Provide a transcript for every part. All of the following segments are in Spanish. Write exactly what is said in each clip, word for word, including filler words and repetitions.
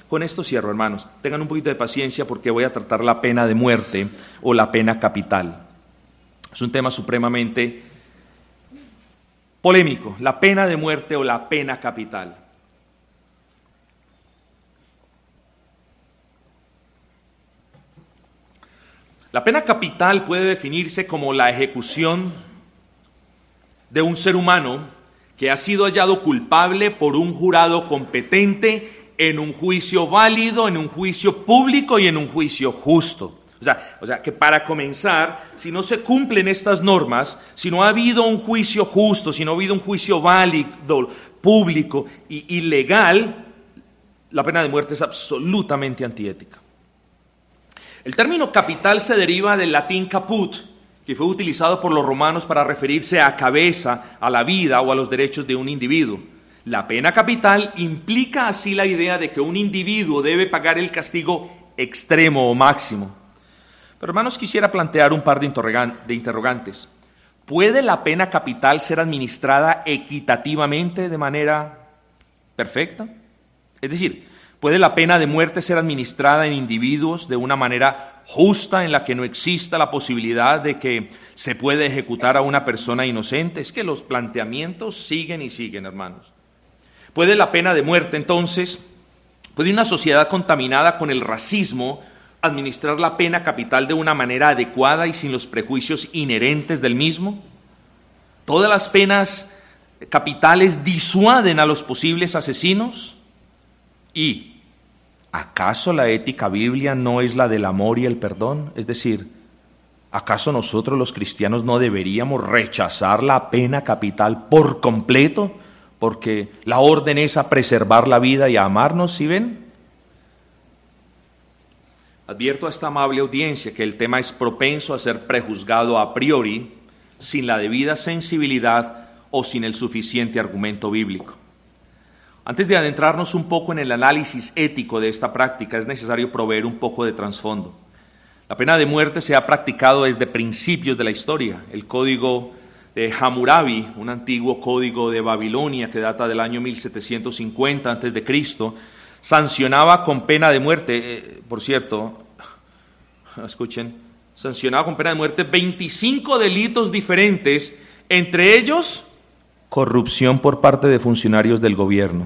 Con esto cierro, hermanos. Tengan un poquito de paciencia porque voy a tratar la pena de muerte o la pena capital. Es un tema supremamente polémico, la pena de muerte o la pena capital. La pena capital puede definirse como la ejecución de un ser humano que ha sido hallado culpable por un jurado competente en un juicio válido, en un juicio público y en un juicio justo. O sea, o sea, que para comenzar, si no se cumplen estas normas, si no ha habido un juicio justo, si no ha habido un juicio válido, público y, y legal, la pena de muerte es absolutamente antiética. El término capital se deriva del latín caput, que fue utilizado por los romanos para referirse a cabeza, a la vida o a los derechos de un individuo. La pena capital implica así la idea de que un individuo debe pagar el castigo extremo o máximo. Pero hermanos, quisiera plantear un par de interrogantes. ¿Puede la pena capital ser administrada equitativamente de manera perfecta? Es decir, ¿puede la pena de muerte ser administrada en individuos de una manera justa en la que no exista la posibilidad de que se pueda ejecutar a una persona inocente? Es que los planteamientos siguen y siguen, hermanos. ¿Puede la pena de muerte, entonces, puede una sociedad contaminada con el racismo administrar la pena capital de una manera adecuada y sin los prejuicios inherentes del mismo? ¿Todas las penas capitales disuaden a los posibles asesinos? ¿Y acaso la ética biblia no es la del amor y el perdón? Es decir, ¿acaso nosotros los cristianos no deberíamos rechazar la pena capital por completo? Porque la orden es a preservar la vida y a amarnos, ¿sí ven? Advierto a esta amable audiencia que el tema es propenso a ser prejuzgado a priori, sin la debida sensibilidad o sin el suficiente argumento bíblico. Antes de adentrarnos un poco en el análisis ético de esta práctica, es necesario proveer un poco de trasfondo. La pena de muerte se ha practicado desde principios de la historia. El código de Hammurabi, un antiguo código de Babilonia que data del año mil setecientos cincuenta antes de Cristo, sancionaba con pena de muerte, eh, por cierto, escuchen, sancionaba con pena de muerte veinticinco delitos diferentes, entre ellos corrupción por parte de funcionarios del gobierno.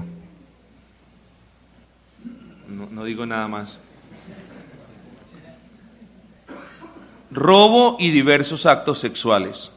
No, no digo nada más. Robo y diversos actos sexuales.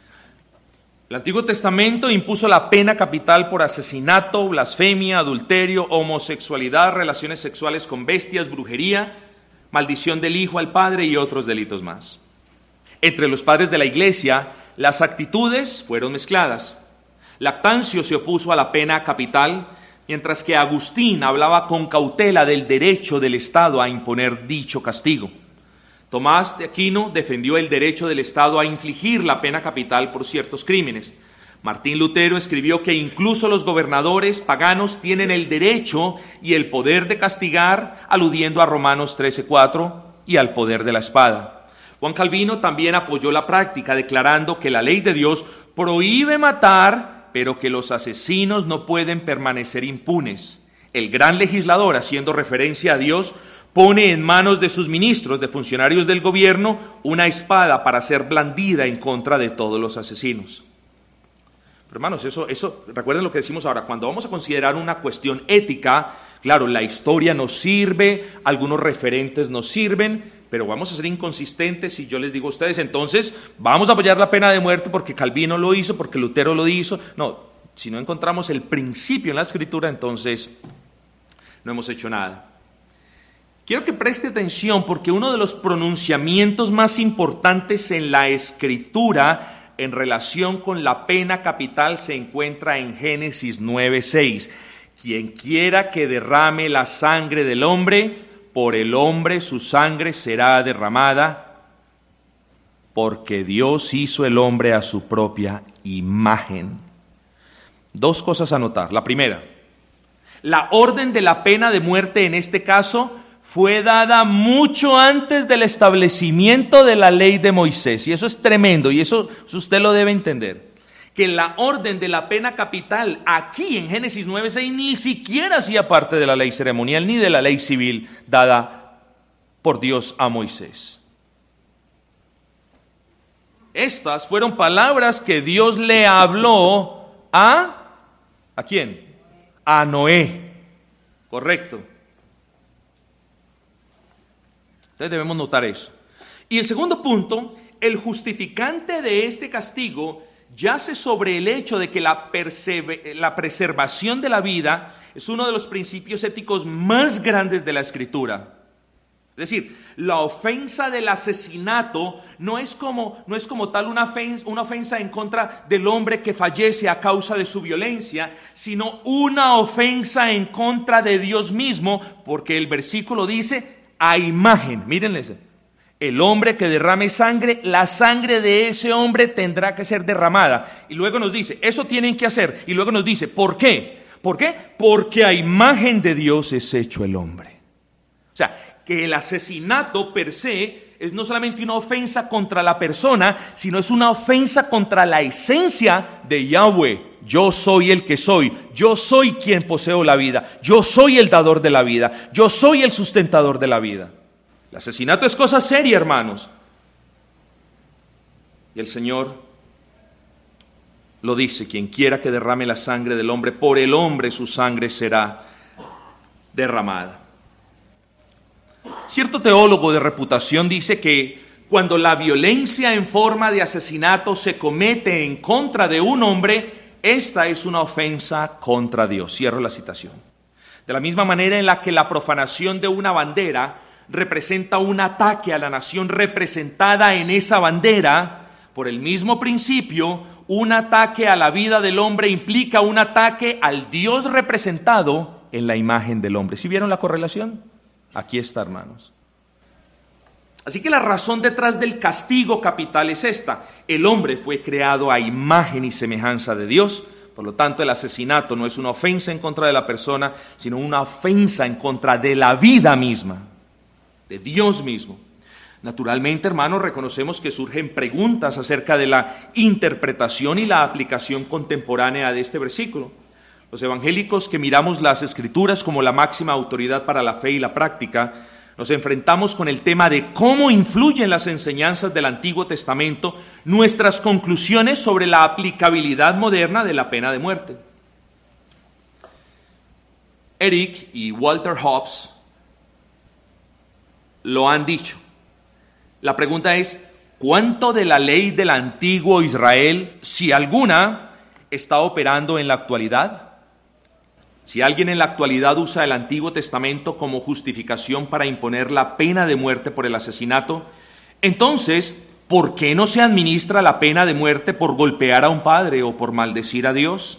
El Antiguo Testamento impuso la pena capital por asesinato, blasfemia, adulterio, homosexualidad, relaciones sexuales con bestias, brujería, maldición del hijo al padre y otros delitos más. Entre los padres de la Iglesia, las actitudes fueron mezcladas. Lactancio se opuso a la pena capital, mientras que Agustín hablaba con cautela del derecho del Estado a imponer dicho castigo. Tomás de Aquino defendió el derecho del Estado a infligir la pena capital por ciertos crímenes. Martín Lutero escribió que incluso los gobernadores paganos tienen el derecho y el poder de castigar, aludiendo a Romanos trece cuatro y al poder de la espada. Juan Calvino también apoyó la práctica, declarando que la ley de Dios prohíbe matar, pero que los asesinos no pueden permanecer impunes. El gran legislador, haciendo referencia a Dios, pone en manos de sus ministros, de funcionarios del gobierno, una espada para ser blandida en contra de todos los asesinos. Pero hermanos, eso, eso, recuerden lo que decimos ahora, cuando vamos a considerar una cuestión ética, claro, la historia nos sirve, algunos referentes nos sirven, pero vamos a ser inconsistentes si yo les digo a ustedes, entonces vamos a apoyar la pena de muerte porque Calvino lo hizo, porque Lutero lo hizo. No, si no encontramos el principio en la Escritura, entonces no hemos hecho nada. Quiero que preste atención porque uno de los pronunciamientos más importantes en la Escritura en relación con la pena capital se encuentra en Génesis nueve seis. Quien quiera que derrame la sangre del hombre, por el hombre su sangre será derramada, porque Dios hizo el hombre a su propia imagen. Dos cosas a notar. La primera, la orden de la pena de muerte en este caso fue dada mucho antes del establecimiento de la ley de Moisés, y eso es tremendo, y eso usted lo debe entender. que la orden de la pena capital aquí en Génesis nueve seis ni siquiera hacía parte de la ley ceremonial ni de la ley civil dada por Dios a Moisés. Estas fueron palabras que Dios le habló a ¿a quién? A Noé. Correcto. Entonces debemos notar eso. Y el segundo punto, el justificante de este castigo yace sobre el hecho de que la, persever- la preservación de la vida es uno de los principios éticos más grandes de la Escritura. Es decir, la ofensa del asesinato no es como, no es como tal una ofensa, una ofensa en contra del hombre que fallece a causa de su violencia, sino una ofensa en contra de Dios mismo, porque el versículo dice, a imagen, mírenles, el hombre que derrame sangre, la sangre de ese hombre tendrá que ser derramada. Y luego nos dice, eso tienen que hacer. Y luego nos dice, ¿por qué? ¿Por qué? Porque a imagen de Dios es hecho el hombre. O sea, que el asesinato per se es no solamente una ofensa contra la persona, sino es una ofensa contra la esencia de Yahweh. Yo soy el que soy, yo soy quien poseo la vida, yo soy el dador de la vida, yo soy el sustentador de la vida. El asesinato es cosa seria, hermanos. Y el Señor lo dice, quien quiera que derrame la sangre del hombre, por el hombre su sangre será derramada. Cierto teólogo de reputación dice que cuando la violencia en forma de asesinato se comete en contra de un hombre, esta es una ofensa contra Dios. Cierro la citación. De la misma manera en la que la profanación de una bandera representa un ataque a la nación representada en esa bandera, por el mismo principio, un ataque a la vida del hombre implica un ataque al Dios representado en la imagen del hombre. ¿Sí vieron la correlación? Aquí está, hermanos. Así que la razón detrás del castigo capital es esta. El hombre fue creado a imagen y semejanza de Dios. Por lo tanto, el asesinato no es una ofensa en contra de la persona, sino una ofensa en contra de la vida misma, de Dios mismo. Naturalmente, hermanos, reconocemos que surgen preguntas acerca de la interpretación y la aplicación contemporánea de este versículo. Los evangélicos que miramos las Escrituras como la máxima autoridad para la fe y la práctica, nos enfrentamos con el tema de cómo influyen las enseñanzas del Antiguo Testamento nuestras conclusiones sobre la aplicabilidad moderna de la pena de muerte. Eric y Walter Hobbes lo han dicho. La pregunta es, ¿cuánto de la ley del antiguo Israel, si alguna, está operando en la actualidad? Si alguien en la actualidad usa el Antiguo Testamento como justificación para imponer la pena de muerte por el asesinato, entonces, ¿por qué no se administra la pena de muerte por golpear a un padre o por maldecir a Dios?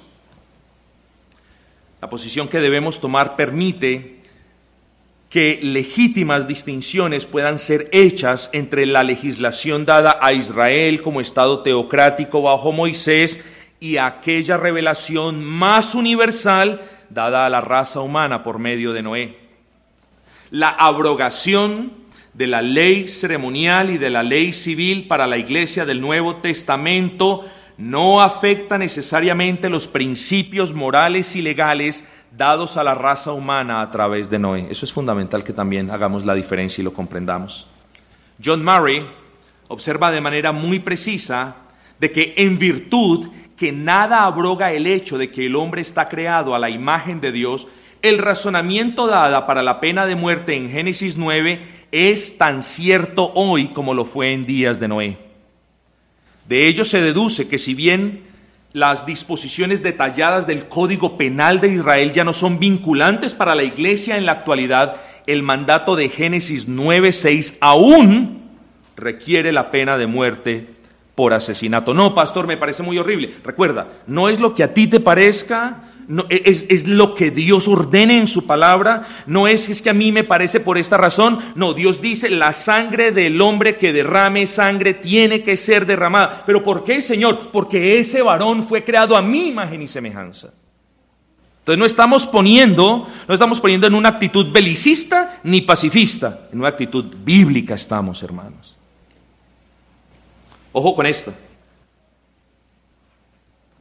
La posición que debemos tomar permite que legítimas distinciones puedan ser hechas entre la legislación dada a Israel como Estado teocrático bajo Moisés y aquella revelación más universal dada a la raza humana por medio de Noé. La abrogación de la ley ceremonial y de la ley civil para la iglesia del Nuevo Testamento no afecta necesariamente los principios morales y legales dados a la raza humana a través de Noé. Eso es fundamental que también hagamos la diferencia y lo comprendamos. John Murray observa de manera muy precisa de que en virtud que nada abroga el hecho de que el hombre está creado a la imagen de Dios, el razonamiento dado para la pena de muerte en Génesis nueve es tan cierto hoy como lo fue en días de Noé. De ello se deduce que si bien las disposiciones detalladas del Código Penal de Israel ya no son vinculantes para la iglesia en la actualidad, el mandato de Génesis nueve seis aún requiere la pena de muerte por asesinato. No, pastor, me parece muy horrible. Recuerda, no es lo que a ti te parezca, no, es, es lo que Dios ordene en su palabra, no es, es que a mí me parece por esta razón. No, Dios dice, la sangre del hombre que derrame sangre tiene que ser derramada. ¿Pero por qué, Señor? Porque ese varón fue creado a mi imagen y semejanza. Entonces no estamos poniendo, no estamos poniendo en una actitud belicista ni pacifista, en una actitud bíblica estamos, hermanos. Ojo con esto.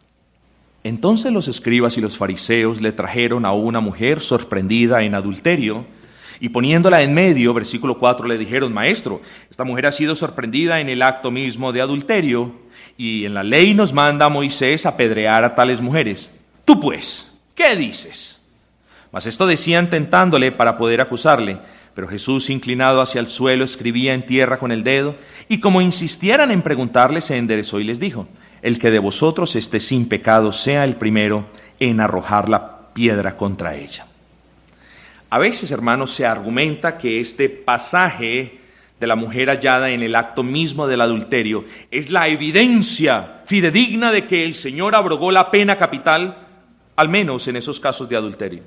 Entonces los escribas y los fariseos le trajeron a una mujer sorprendida en adulterio, y poniéndola en medio, versículo cuatro, le dijeron: Maestro, esta mujer ha sido sorprendida en el acto mismo de adulterio, y en la ley nos manda a Moisés apedrear a tales mujeres. Tú pues, ¿qué dices? Mas esto decían tentándole para poder acusarle. Pero Jesús, inclinado hacia el suelo, escribía en tierra con el dedo, y como insistieran en preguntarle, se enderezó y les dijo: El que de vosotros esté sin pecado sea el primero en arrojar la piedra contra ella. A veces, hermanos, se argumenta que este pasaje de la mujer hallada en el acto mismo del adulterio es la evidencia fidedigna de que el Señor abrogó la pena capital, al menos en esos casos de adulterio.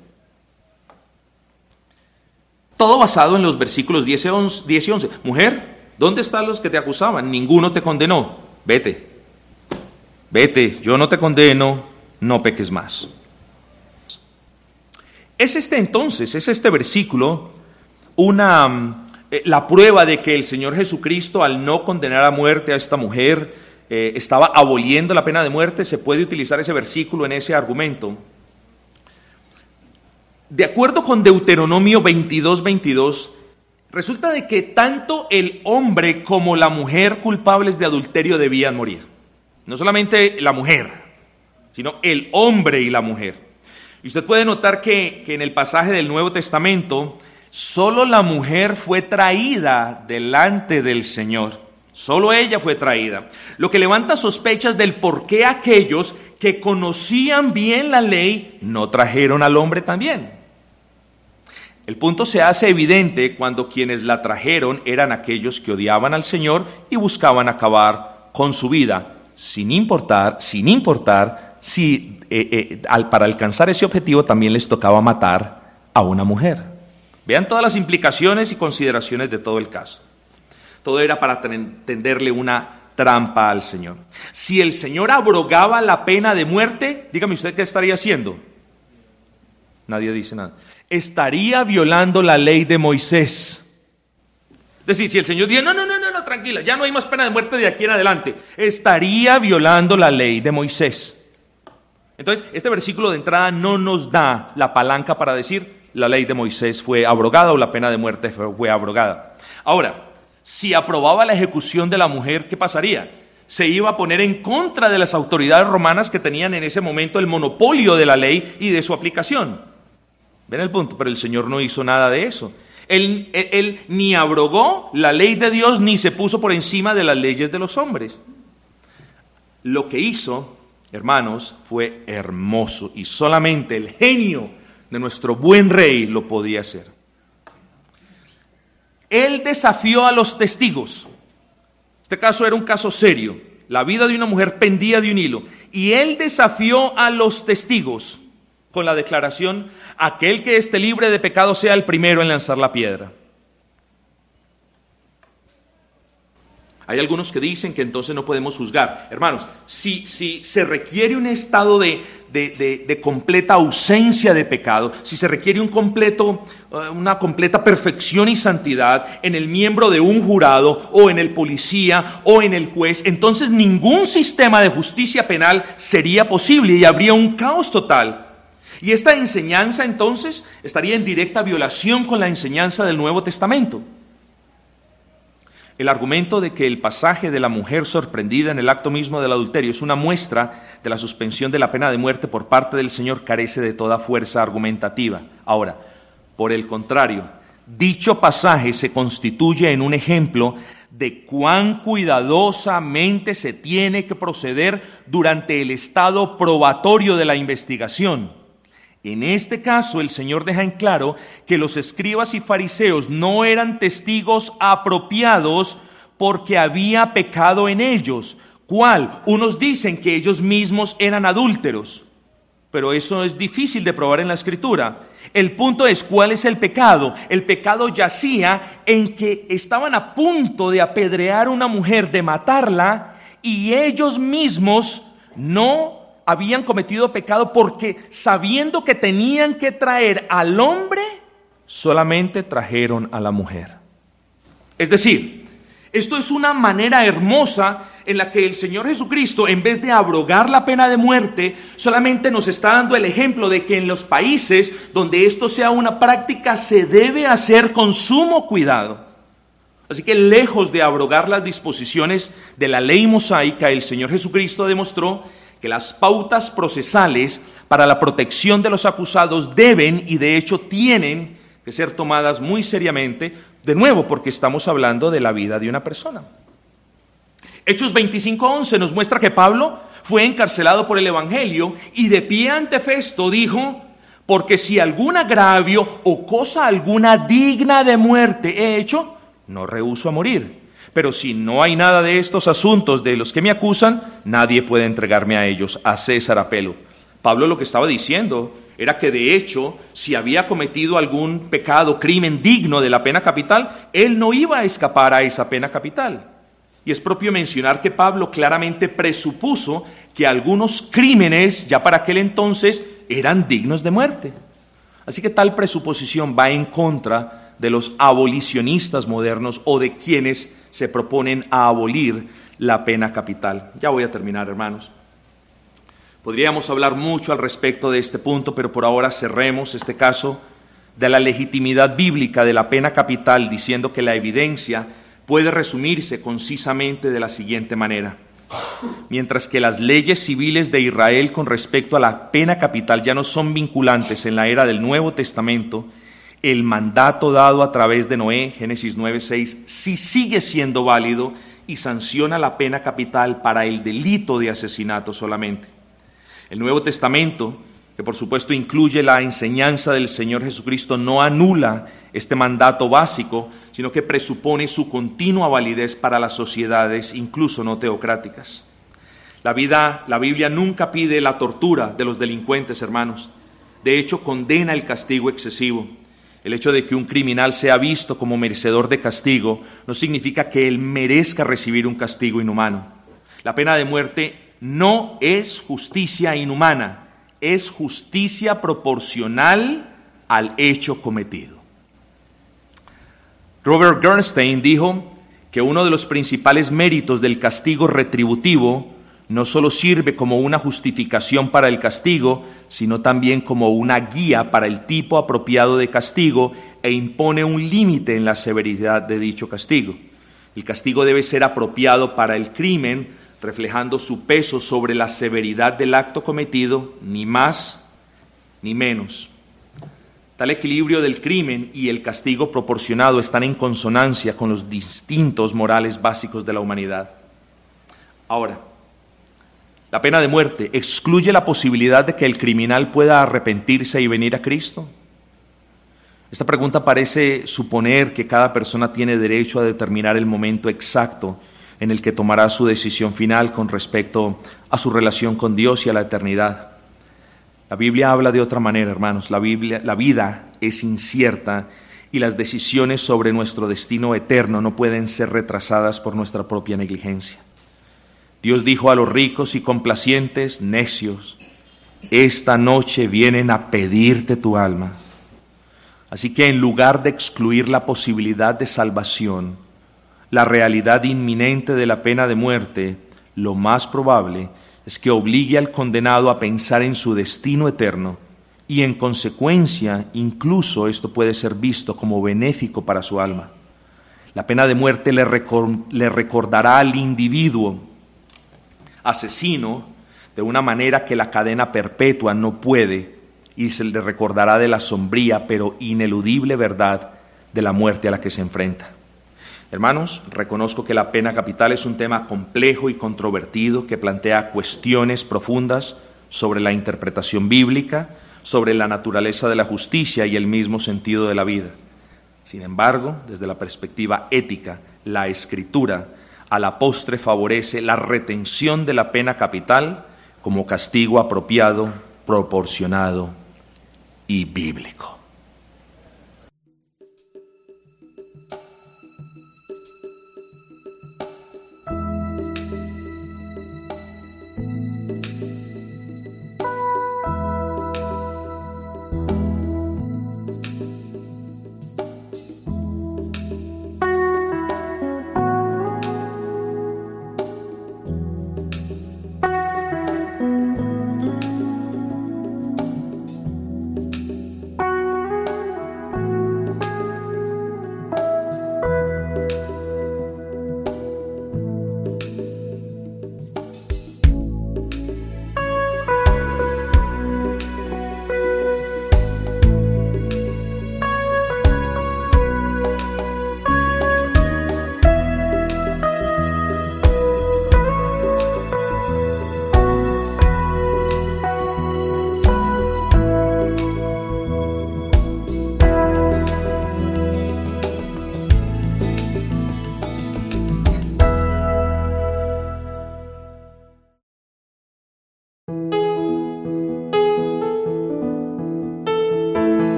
Todo basado en los versículos diez y once. Mujer, ¿dónde están los que te acusaban? Ninguno te condenó. Vete, vete, yo no te condeno, no peques más. Es este entonces, es este versículo, una, eh, la prueba de que el Señor Jesucristo, al no condenar a muerte a esta mujer, eh, estaba aboliendo la pena de muerte. Se puede utilizar ese versículo en ese argumento. De acuerdo con Deuteronomio veintidós, veintidós, resulta de que tanto el hombre como la mujer culpables de adulterio debían morir. No solamente la mujer, sino el hombre y la mujer. Y usted puede notar que, que en el pasaje del Nuevo Testamento, solo la mujer fue traída delante del Señor. Solo ella fue traída. Lo que levanta sospechas del por qué aquellos que conocían bien la ley no trajeron al hombre también. El punto se hace evidente cuando quienes la trajeron eran aquellos que odiaban al Señor y buscaban acabar con su vida, sin importar, sin importar si eh, eh, al, para alcanzar ese objetivo también les tocaba matar a una mujer. Vean todas las implicaciones y consideraciones de todo el caso. Todo era para tenderle una trampa al Señor. Si el Señor abrogaba la pena de muerte, dígame usted, ¿qué estaría haciendo? Nadie dice nada. Estaría violando la ley de Moisés. Es decir, si el Señor dice: no, no, no, no, no, tranquila, ya no hay más pena de muerte de aquí en adelante, estaría violando la ley de Moisés. Entonces, este versículo de entrada no nos da la palanca para decir la ley de Moisés fue abrogada o la pena de muerte fue abrogada. Ahora, si aprobaba la ejecución de la mujer, ¿qué pasaría? Se iba a poner en contra de las autoridades romanas que tenían en ese momento el monopolio de la ley y de su aplicación. ¿Ven el punto? Pero el Señor no hizo nada de eso. Él, él, él ni abrogó la ley de Dios ni se puso por encima de las leyes de los hombres. Lo que hizo, hermanos, fue hermoso y solamente el genio de nuestro buen rey lo podía hacer. Él desafió a los testigos. Este caso era un caso serio. La vida de una mujer pendía de un hilo. Y él desafió a los testigos con la declaración: aquel que esté libre de pecado sea el primero en lanzar la piedra. Hay algunos que dicen que entonces no podemos juzgar. Hermanos, si, si se requiere un estado de, de, de, de completa ausencia de pecado, si se requiere un completo, una completa perfección y santidad en el miembro de un jurado o en el policía o en el juez, entonces ningún sistema de justicia penal sería posible y habría un caos total. Y esta enseñanza entonces estaría en directa violación con la enseñanza del Nuevo Testamento. El argumento de que el pasaje de la mujer sorprendida en el acto mismo del adulterio es una muestra de la suspensión de la pena de muerte por parte del Señor carece de toda fuerza argumentativa. Ahora, por el contrario, dicho pasaje se constituye en un ejemplo de cuán cuidadosamente se tiene que proceder durante el estado probatorio de la investigación. En este caso, el Señor deja en claro que los escribas y fariseos no eran testigos apropiados porque había pecado en ellos. ¿Cuál? Unos dicen que ellos mismos eran adúlteros, pero eso es difícil de probar en la Escritura. El punto es, ¿cuál es el pecado? El pecado yacía en que estaban a punto de apedrear a una mujer, de matarla, y ellos mismos no habían cometido pecado porque, sabiendo que tenían que traer al hombre, solamente trajeron a la mujer. Es decir, esto es una manera hermosa en la que el Señor Jesucristo, en vez de abrogar la pena de muerte, solamente nos está dando el ejemplo de que en los países donde esto sea una práctica se debe hacer con sumo cuidado. Así que lejos de abrogar las disposiciones de la ley mosaica, el Señor Jesucristo demostró que las pautas procesales para la protección de los acusados deben y de hecho tienen que ser tomadas muy seriamente, de nuevo porque estamos hablando de la vida de una persona. Hechos veinticinco once nos muestra que Pablo fue encarcelado por el Evangelio y de pie ante Festo dijo: porque si algún agravio o cosa alguna digna de muerte he hecho, no rehúso a morir. Pero si no hay nada de estos asuntos de los que me acusan, nadie puede entregarme a ellos, a César apelo. Pablo lo que estaba diciendo era que de hecho, si había cometido algún pecado, crimen digno de la pena capital, él no iba a escapar a esa pena capital. Y es propio mencionar que Pablo claramente presupuso que algunos crímenes ya para aquel entonces eran dignos de muerte. Así que tal presuposición va en contra de los abolicionistas modernos o de quienes se proponen a abolir la pena capital. Ya voy a terminar, hermanos. Podríamos hablar mucho al respecto de este punto, pero por ahora cerremos este caso de la legitimidad bíblica de la pena capital diciendo que la evidencia puede resumirse concisamente de la siguiente manera. Mientras que las leyes civiles de Israel con respecto a la pena capital ya no son vinculantes en la era del Nuevo Testamento, el mandato dado a través de Noé, Génesis nueve seis, sí sigue siendo válido y sanciona la pena capital para el delito de asesinato solamente. El Nuevo Testamento, que por supuesto incluye la enseñanza del Señor Jesucristo, no anula este mandato básico, sino que presupone su continua validez para las sociedades, incluso no teocráticas. La vida, la Biblia nunca pide la tortura de los delincuentes, hermanos. De hecho, condena el castigo excesivo. El hecho de que un criminal sea visto como merecedor de castigo no significa que él merezca recibir un castigo inhumano. La pena de muerte no es justicia inhumana, es justicia proporcional al hecho cometido. Robert Bernstein dijo que uno de los principales méritos del castigo retributivo no solo sirve como una justificación para el castigo, sino también como una guía para el tipo apropiado de castigo e impone un límite en la severidad de dicho castigo. El castigo debe ser apropiado para el crimen, reflejando su peso sobre la severidad del acto cometido, ni más ni menos. Tal equilibrio del crimen y el castigo proporcionado están en consonancia con los distintos morales básicos de la humanidad. Ahora, ¿la pena de muerte excluye la posibilidad de que el criminal pueda arrepentirse y venir a Cristo? Esta pregunta parece suponer que cada persona tiene derecho a determinar el momento exacto en el que tomará su decisión final con respecto a su relación con Dios y a la eternidad. La Biblia habla de otra manera, hermanos. La Biblia, la vida es incierta y las decisiones sobre nuestro destino eterno no pueden ser retrasadas por nuestra propia negligencia. Dios dijo a los ricos y complacientes, necios, esta noche vienen a pedirte tu alma. Así que en lugar de excluir la posibilidad de salvación, la realidad inminente de la pena de muerte, lo más probable es que obligue al condenado a pensar en su destino eterno y en consecuencia incluso esto puede ser visto como benéfico para su alma. La pena de muerte le, record- le recordará al individuo asesino de una manera que la cadena perpetua no puede y se le recordará de la sombría pero ineludible verdad de la muerte a la que se enfrenta. Hermanos, reconozco que la pena capital es un tema complejo y controvertido que plantea cuestiones profundas sobre la interpretación bíblica, sobre la naturaleza de la justicia y el mismo sentido de la vida. Sin embargo, desde la perspectiva ética, la Escritura a la postre favorece la retención de la pena capital como castigo apropiado, proporcionado y bíblico.